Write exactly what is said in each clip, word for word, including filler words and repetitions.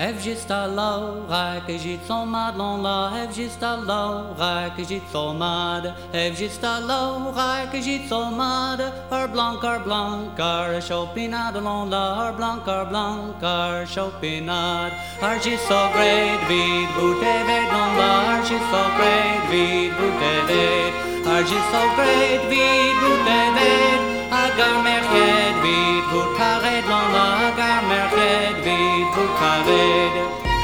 Ev just a laura que j'y son mad lon la. Ev just a laura que j'y son mad. Ev just a laura que j'y son mad. Her blanc, her blanc, her chopinade lon la. Her blanc, her blanc, her chopinade. Her just so great vid boutte ved lon la. Her just so great vid boutte ved. Her just so great vid boutte ved. Agar merched vid bout kared lon la. Agar merched vid bout kared.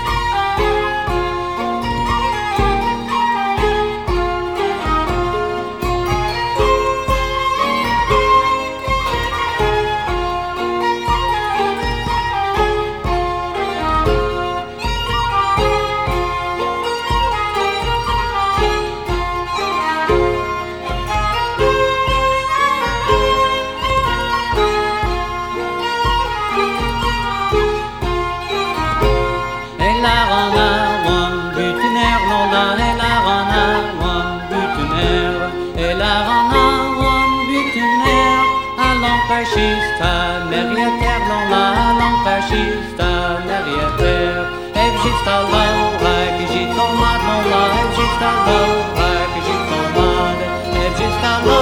Fascista, derrière l'on a l'homme fascista, derrière Ev juste à l'aura que j'y tombe, mon là, Ev juste à l'aura que j'y tombe, Ev juste à l'aura.